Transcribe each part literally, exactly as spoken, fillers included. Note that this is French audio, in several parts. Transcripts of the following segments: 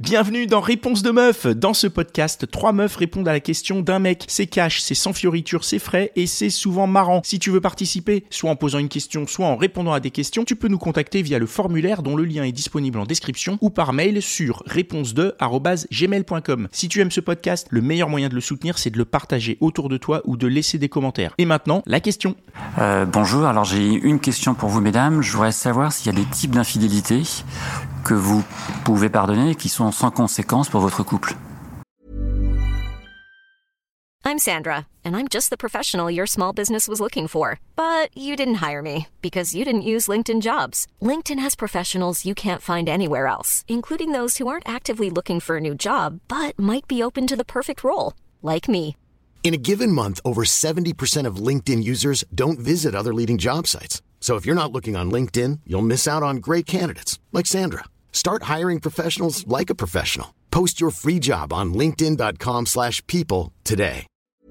Bienvenue dans Réponse de meuf. Dans ce podcast, trois meufs répondent à la question d'un mec. C'est cash, c'est sans fioriture, c'est frais et c'est souvent marrant. Si tu veux participer, soit en posant une question, soit en répondant à des questions, tu peux nous contacter via le formulaire dont le lien est disponible en description ou par mail sur réponse deux arobase gmail point com. Si tu aimes ce podcast, le meilleur moyen de le soutenir, c'est de le partager autour de toi ou de laisser des commentaires. Et maintenant, la question. Euh, bonjour, alors j'ai une question pour vous mesdames. Je voudrais savoir s'il y a des types d'infidélité que vous pouvez pardonner et qui sont sans conséquence pour votre couple. I'm Sandra, and I'm just the professional your small business was looking for. But you didn't hire me because you didn't use LinkedIn Jobs. LinkedIn has professionals you can't find anywhere else, including those who aren't actively looking for a new job, but might be open to the perfect role, like me. In a given month, over seventy percent of LinkedIn users don't visit other leading job sites. So if you're not looking on LinkedIn, you'll miss out on great candidates like Sandra. Start hiring professionals like a professional. Post your free job on linkedin dot com slash people today.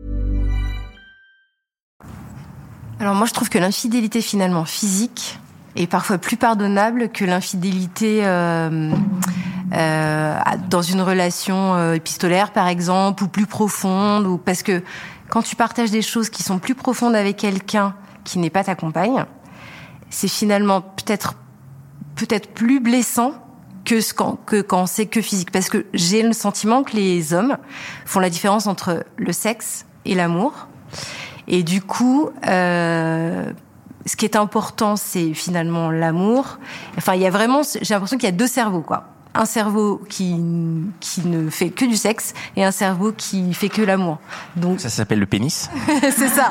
Alors moi, je trouve que l'infidélité finalement physique est parfois plus pardonnable que l'infidélité euh, euh, dans une relation euh, épistolaire, par exemple, ou plus profonde, ou parce que quand tu partages des choses qui sont plus profondes avec quelqu'un qui n'est pas ta compagne, c'est finalement peut-être peut-être plus blessant que ce quand, que quand c'est que physique. Parce que j'ai le sentiment que les hommes font la différence entre le sexe et l'amour. Et du coup, euh, ce qui est important, c'est finalement l'amour. Enfin, il y a vraiment, j'ai l'impression qu'il y a deux cerveaux, quoi. Un cerveau qui qui ne fait que du sexe et un cerveau qui fait que l'amour. Donc ça s'appelle le pénis. C'est ça.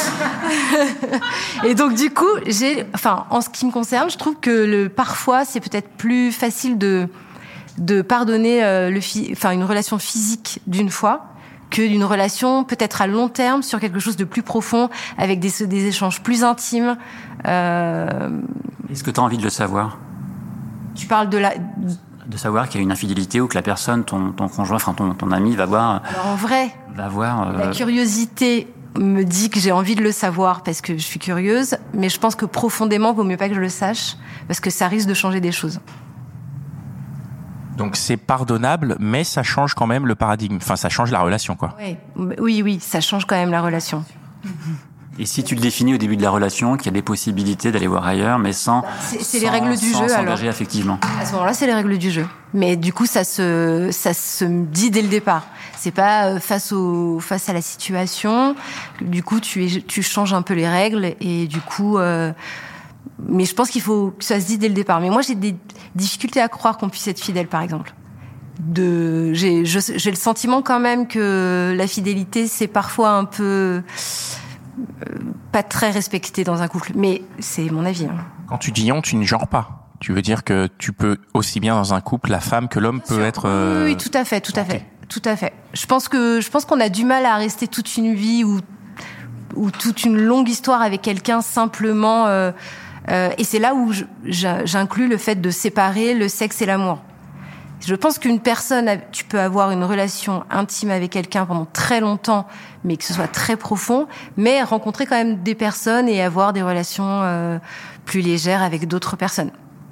Et donc du coup, j'ai, enfin, en ce qui me concerne, je trouve que le parfois c'est peut-être plus facile de de pardonner euh, le, enfin, une relation physique d'une fois que d'une relation peut-être à long terme sur quelque chose de plus profond avec des des échanges plus intimes. Euh... Est-ce que tu as envie de le savoir ? Tu parles de la de savoir qu'il y a une infidélité ou que la personne, ton, ton conjoint, enfin ton, ton ami va voir... Alors en vrai, va voir, euh... la curiosité me dit que j'ai envie de le savoir parce que je suis curieuse, mais je pense que profondément, il vaut mieux pas que je le sache parce que ça risque de changer des choses. Donc c'est pardonnable, mais ça change quand même le paradigme. Enfin, ça change la relation, quoi. Oui, oui, oui, ça change quand même la relation. Et si tu le définis au début de la relation, qu'il y a des possibilités d'aller voir ailleurs, mais sans, c'est, c'est sans, les règles du sans jeu, s'engager alors. affectivement. À ce moment-là, c'est les règles du jeu. Mais du coup, ça se, ça se dit dès le départ. C'est pas face au, face à la situation. Du coup, tu, es, tu changes un peu les règles et du coup, euh, mais je pense qu'il faut que ça se dise dès le départ. Mais moi, j'ai des difficultés à croire qu'on puisse être fidèle, par exemple. De, j'ai, je, j'ai le sentiment quand même que la fidélité, c'est parfois un peu Euh, pas très respecté dans un couple, mais c'est mon avis. Hein. Quand tu dis on, tu ne genres pas. Tu veux dire que tu peux aussi bien dans un couple, la femme que l'homme peut être. Euh... Oui, oui, tout à fait, tout à fait, tout à fait. Je pense que je pense qu'on a du mal à rester toute une vie ou ou toute une longue histoire avec quelqu'un simplement. Euh, euh, et c'est là où je, j'inclus le fait de séparer le sexe et l'amour. Je pense qu'une personne, tu peux avoir une relation intime avec quelqu'un pendant très longtemps, mais que ce soit très profond, mais rencontrer quand même des personnes et avoir des relations euh, plus légères avec d'autres personnes.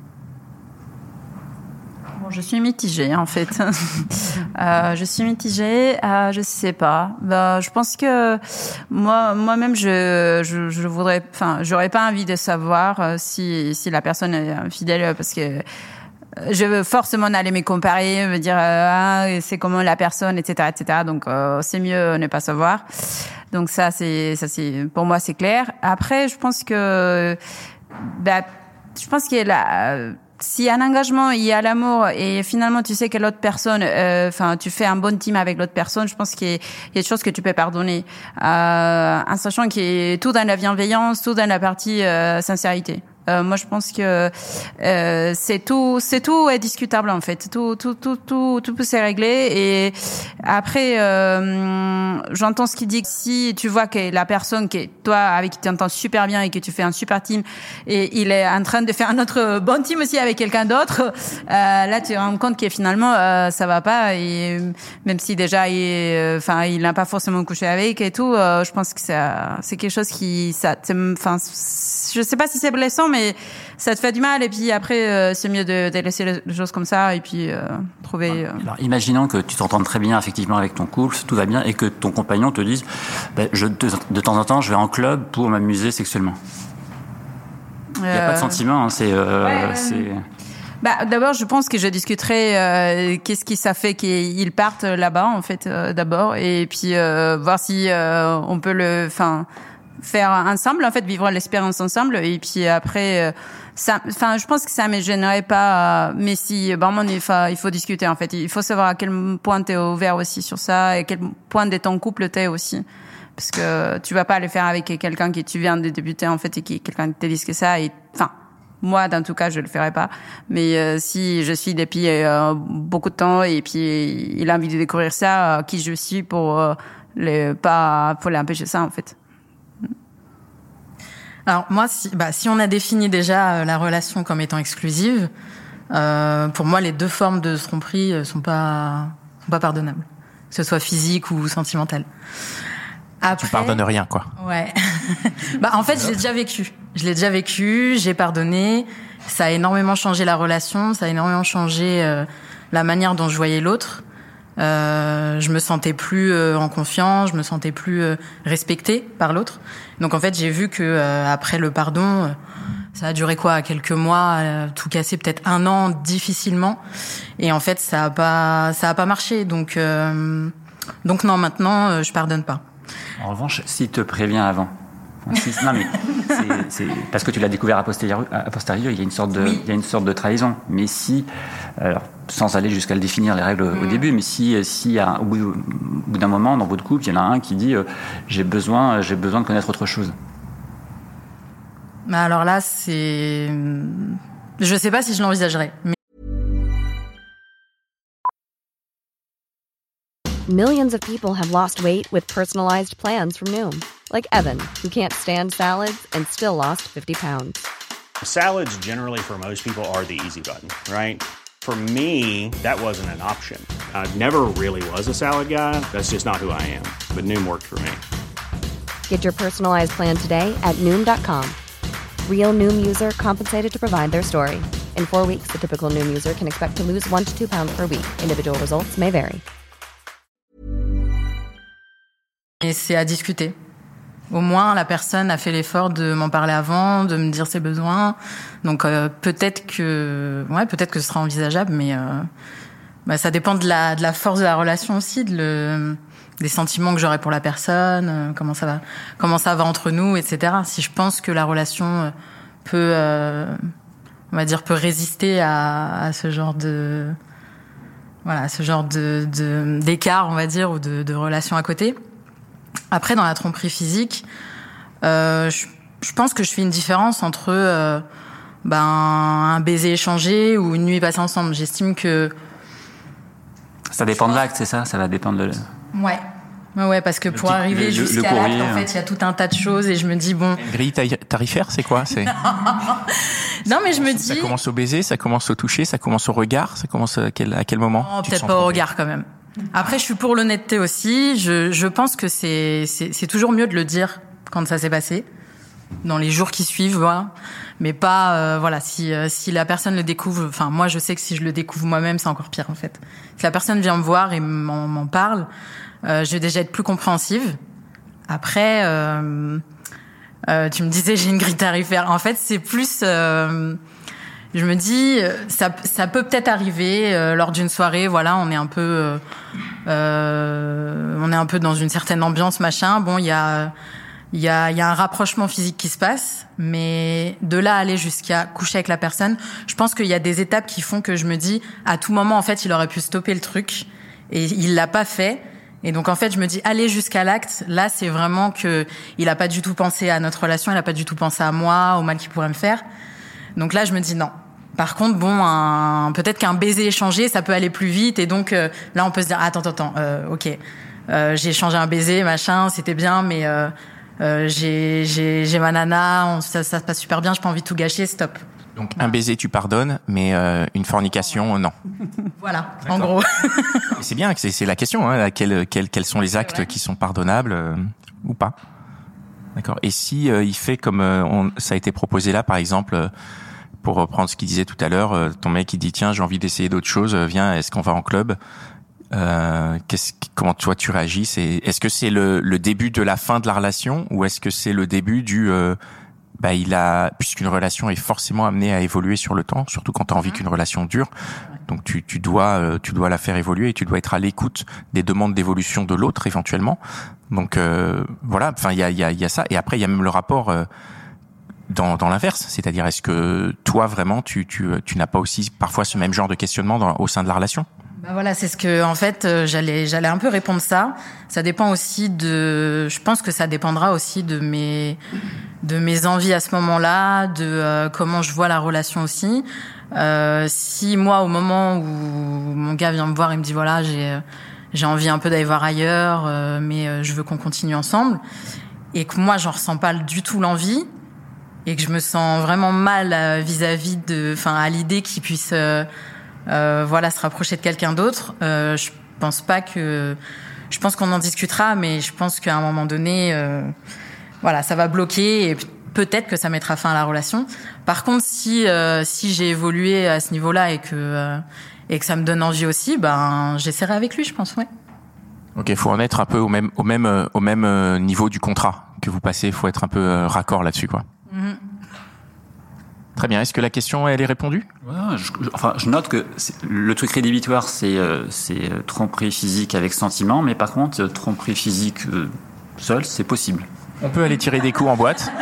Bon, je suis mitigée, en fait. euh, je suis mitigée, euh, je sais pas. Ben, je pense que moi, moi-même, je, je, je voudrais, enfin, j'aurais pas envie de savoir euh, si, si la personne est fidèle, parce que je veux forcément aller me comparer, me dire euh, ah, c'est comment la personne, et cetera, et cetera. Donc euh, c'est mieux ne pas savoir. Donc ça c'est ça c'est pour moi c'est clair. Après je pense que bah je pense qu'il y a la s'il y a un engagement, il y a l'amour et finalement tu sais que l'autre personne, enfin euh, tu fais un bon team avec l'autre personne, je pense qu'il y a, il y a des choses que tu peux pardonner, euh, en sachant qu'il y a tout dans la bienveillance, tout dans la partie euh, sincérité. Euh, moi, je pense que euh, c'est tout, c'est tout est discutable en fait. Tout, tout, tout, tout, tout peut se régler. Et après, euh, j'entends ce qu'il dit. Si tu vois que la personne que toi avec qui tu entends super bien et que tu fais un super team, et il est en train de faire un autre bon team aussi avec quelqu'un d'autre, euh, là tu te rends compte que finalement euh, ça va pas. Et même si déjà, il, enfin, il n'a pas forcément couché avec et tout, euh, je pense que c'est, c'est quelque chose qui, ça, c'est, enfin, je sais pas si c'est blessant. mais ça te fait du mal. Et puis après, euh, c'est mieux de, de laisser les choses comme ça et puis euh, trouver. Euh... Alors, imaginons que tu t'entendes très bien effectivement avec ton couple, tout va bien, et que ton compagnon te dise, ben, je, de, de temps en temps, je vais en club pour m'amuser sexuellement. Il n'y a euh... pas de sentiment, hein, c'est, euh, ouais, ouais. c'est. Bah, d'abord, je pense que je discuterai euh, qu'est-ce qui ça fait qu'ils partent là-bas, en fait, euh, d'abord, et puis euh, voir si euh, on peut le, enfin, faire ensemble, en fait, vivre l'expérience ensemble, et puis après, euh, ça, enfin, je pense que ça me gênerait pas, euh, mais si, vraiment, il faut, il faut discuter, en fait, il faut savoir à quel point t'es ouvert aussi sur ça, et à quel point de ton couple t'es aussi. Parce que tu vas pas le faire avec quelqu'un qui tu viens de débuter, en fait, et qui quelqu'un te dit que ça, et, enfin, moi, dans tout cas, je le ferai pas. Mais euh, si je suis depuis euh, beaucoup de temps et puis il a envie de découvrir ça, euh, qui je suis pour euh, les pas pour l'empêcher ça, en fait. Alors moi, si, bah, si on a défini déjà euh, la relation comme étant exclusive, euh, pour moi, les deux formes de tromperie euh, sont pas sont pas pardonnables, que ce soit physique ou sentimentale. Après, tu pardonnes rien, quoi. Ouais. Bah, en fait, je l'ai déjà vécu. Je l'ai déjà vécu, j'ai pardonné. Ça a énormément changé la relation, ça a énormément changé euh, la manière dont je voyais l'autre. Euh, je me sentais plus euh, en confiance, je me sentais plus euh, respectée par l'autre. Donc, en fait, j'ai vu que euh, après le pardon, euh, ça a duré quoi, quelques mois, euh, tout cassé, peut-être un an, difficilement. Et en fait, ça a pas, ça a pas marché. Donc, euh, donc non, maintenant, euh, je pardonne pas. En revanche, s'il te prévient avant, si, non mais c'est, c'est parce que tu l'as découvert a posteriori, a posteriori, il y a une sorte de, oui. il y a une sorte de trahison. Mais si, alors sans aller jusqu'à le définir les règles mmh. au début, mais si, si à, au, bout, au bout d'un moment dans votre couple, il y en a un qui dit euh, j'ai besoin, j'ai besoin de connaître autre chose. Bah alors là, c'est, je sais pas si je l'envisagerais. Mais... Millions of people have lost weight with personalized plans from Noom. Like Evan, who can't stand salads and still lost fifty pounds. Salads generally for most people are the easy button, right? For me, that wasn't an option. I never really was a salad guy. That's just not who I am. But Noom worked for me. Get your personalized plan today at Noom dot com. Real Noom user compensated to provide their story. In four weeks, the typical Noom user can expect to lose one to two pounds per week. Individual results may vary. Et c'est à discuter. Au moins, la personne a fait l'effort de m'en parler avant, de me dire ses besoins. Donc euh, peut-être que, ouais, peut-être que ce sera envisageable, mais euh, bah, ça dépend de la de la force de la relation aussi, de le, des sentiments que j'aurai pour la personne, euh, comment ça va, comment ça va entre nous, et cetera. Si je pense que la relation peut, euh, on va dire, peut résister à, à ce genre de, voilà, à ce genre de, de d'écart, on va dire, ou de, de relation à côté. Après, dans la tromperie physique, euh, je, je pense que je fais une différence entre euh, ben, un baiser échangé ou une nuit passée ensemble. J'estime que... Ça dépend de l'acte, c'est ça ? Ça va dépendre de... Ouais. Ouais, ouais, parce que le pour petit, arriver le, jusqu'à le courrier, l'acte, en fait, il y a tout un tas de choses et je me dis, bon... Grille tarifaire, c'est quoi ? C'est... Non, mais je me dis... Ça commence au baiser, ça commence au toucher, ça commence au regard, ça commence à quel, à quel moment ? Non, peut-être pas au regard, quand même. Après, je suis pour l'honnêteté aussi. Je, je pense que c'est, c'est, c'est toujours mieux de le dire quand ça s'est passé, dans les jours qui suivent, voilà. Mais pas, euh, voilà, si, euh, si la personne le découvre, enfin, moi, je sais que si je le découvre moi-même, c'est encore pire, en fait. Si la personne vient me voir et m'en, m'en parle, euh, je vais déjà être plus compréhensive. Après, euh, euh, tu me disais, j'ai une grille tarifaire. En fait, c'est plus, euh, je me dis, ça, ça peut peut-être arriver euh, lors d'une soirée. Voilà, on est un peu, euh, euh, on est un peu dans une certaine ambiance, machin. Bon, il y a, il y a, il y a un rapprochement physique qui se passe, mais de là à aller jusqu'à coucher avec la personne, je pense qu'il y a des étapes qui font que je me dis, à tout moment, en fait, il aurait pu stopper le truc et il l'a pas fait. Et donc en fait, je me dis aller jusqu'à l'acte. Là, c'est vraiment que il a pas du tout pensé à notre relation, il a pas du tout pensé à moi, au mal qu'il pourrait me faire. Donc là, je me dis non. Par contre, bon, un, peut-être qu'un baiser échangé, ça peut aller plus vite. Et donc euh, là, on peut se dire attends, attends, attends, euh, ok, euh, j'ai échangé un baiser, machin, c'était bien, mais euh, euh, j'ai, j'ai, j'ai ma nana, on, ça, ça se passe super bien, j'ai pas envie de tout gâcher, stop. Donc un baiser, tu pardonnes, mais euh, une fornication, non. Voilà, d'accord. En gros. C'est bien, c'est, c'est la question. Hein, quels, quels, quels sont les actes qui sont pardonnables euh, ou pas? D'accord. Et si euh, il fait comme euh, on, ça a été proposé là, par exemple, euh, pour reprendre ce qu'il disait tout à l'heure, euh, ton mec il dit tiens j'ai envie d'essayer d'autres choses, euh, viens, est-ce qu'on va en club? Euh, qu'est-ce, comment toi tu réagis? C'est, est-ce que c'est le, le début de la fin de la relation ou est-ce que c'est le début du euh, bah il a, puisqu'une relation est forcément amenée à évoluer sur le temps, surtout quand tu as envie qu'une relation dure, donc tu tu dois euh, tu dois la faire évoluer et tu dois être à l'écoute des demandes d'évolution de l'autre éventuellement. Donc euh, voilà, enfin il y a il y a il y a ça, et après il y a même le rapport euh, dans dans l'inverse, c'est-à-dire est-ce que toi vraiment tu tu tu n'as pas aussi parfois ce même genre de questionnement dans, au sein de la relation? Bah voilà, c'est ce que en fait euh, j'allais j'allais un peu répondre ça. Ça dépend aussi de, je pense que ça dépendra aussi de mes de mes envies à ce moment-là, de euh, comment je vois la relation aussi. Euh, si moi au moment où mon gars vient me voir, il me dit voilà j'ai j'ai envie un peu d'aller voir ailleurs, euh, mais euh, je veux qu'on continue ensemble, et que moi j'en ressens pas du tout l'envie, et que je me sens vraiment mal euh, vis-à-vis de, enfin à l'idée qu'il puisse euh, Euh, voilà, se rapprocher de quelqu'un d'autre. Euh, je pense pas que, je pense qu'on en discutera, mais je pense qu'à un moment donné, euh, voilà, ça va bloquer et peut-être que ça mettra fin à la relation. Par contre, si euh, si j'ai évolué à ce niveau-là et que euh, et que ça me donne envie aussi, ben j'essaierai avec lui, je pense, ouais. Ok, faut en être un peu au même au même au même niveau du contrat que vous passez. Faut être un peu euh, raccord là-dessus, quoi. Mm-hmm. Très bien. Est-ce que la question, elle est répondue? Ouais, je, enfin, je note que le truc rédhibitoire, c'est, euh, c'est tromperie physique avec sentiment, mais par contre, tromperie physique euh, seule, c'est possible. On peut aller tirer des coups en boîte.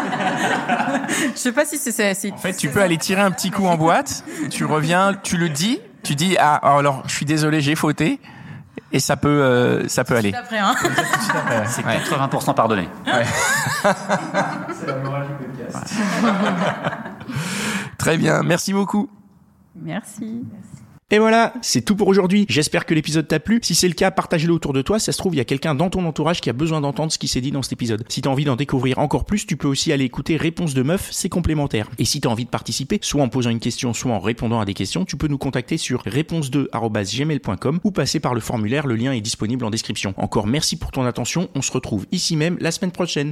Je sais pas si c'est ça. En fait, tu peux aller tirer un petit coup en boîte, tu reviens, tu le dis, tu dis ah alors je suis désolé, j'ai fauté, et ça peut euh, ça peut aller. Après, hein. Après, ouais. C'est ouais. quatre-vingts pour cent pardonné. Ouais. C'est la morale du podcast. Très bien, merci beaucoup. Merci. Et voilà, c'est tout pour aujourd'hui. J'espère que l'épisode t'a plu. Si c'est le cas, partage-le autour de toi. Ça se trouve, il y a quelqu'un dans ton entourage qui a besoin d'entendre ce qui s'est dit dans cet épisode. Si t'as envie d'en découvrir encore plus, tu peux aussi aller écouter Réponse de Meuf, c'est complémentaire. Et si t'as envie de participer, soit en posant une question, soit en répondant à des questions, tu peux nous contacter sur réponse deux arobase gmail point com ou passer par le formulaire, le lien est disponible en description. Encore merci pour ton attention, on se retrouve ici même la semaine prochaine.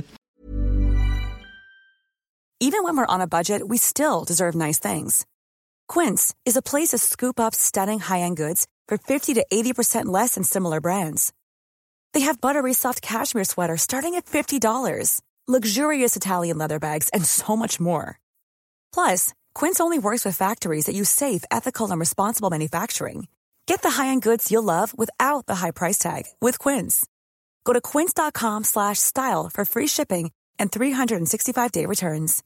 Even when we're on a budget, we still deserve nice things. Quince is a place to scoop up stunning high-end goods for fifty to eighty percent less than similar brands. They have buttery soft cashmere sweaters starting at fifty dollars, luxurious Italian leather bags, and so much more. Plus, Quince only works with factories that use safe, ethical, and responsible manufacturing. Get the high-end goods you'll love without the high price tag with Quince. Go to quince dot com slash style for free shipping and three sixty-five day returns.